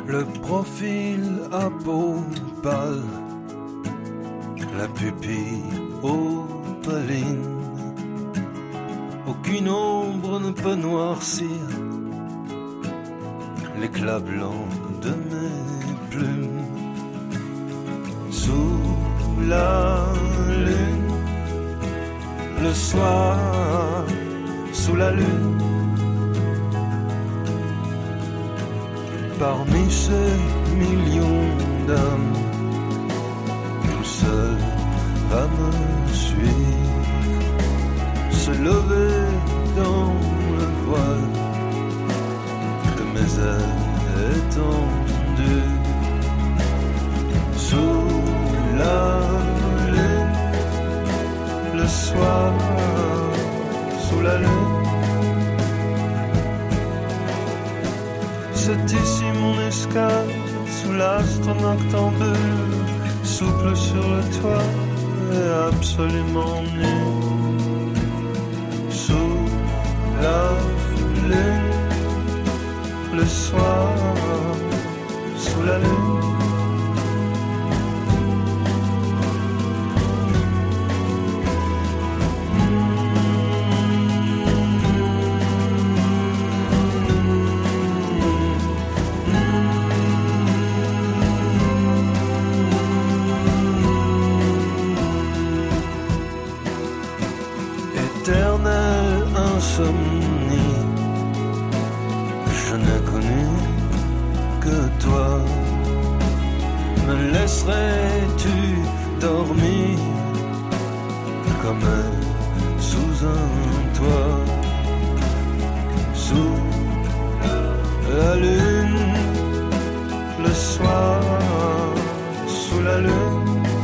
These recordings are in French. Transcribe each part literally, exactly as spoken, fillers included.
Le profil à peau pâle, la pupille opaline, aucune ombre ne peut noircir l'éclat blanc de mes plumes. Sous la lune, le soir, sous la lune, parmi ces millions d'âmes, tout seul va me suivre, se lever dans le voile de mes ailes étendues. Sous la lune, le soir, sous la lune, c'est ici mon escale, sous l'astre noctambule, souple sur le toit et absolument nu. Sous la lune, le soir, sous la lune. Éternelle insomnie, je n'ai connu que toi. Me laisserais-tu dormir comme elle sous un toit? Sous la lune, le soir, sous la lune.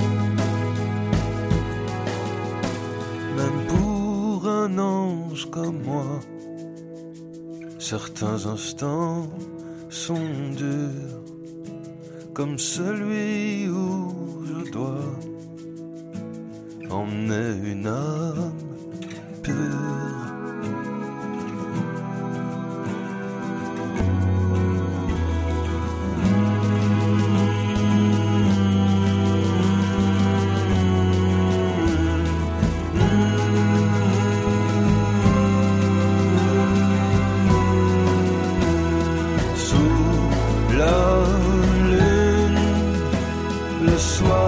Même pour un ange comme moi, certains instants sont durs, comme celui où je dois emmener une âme pure. Sous la lune, le soir,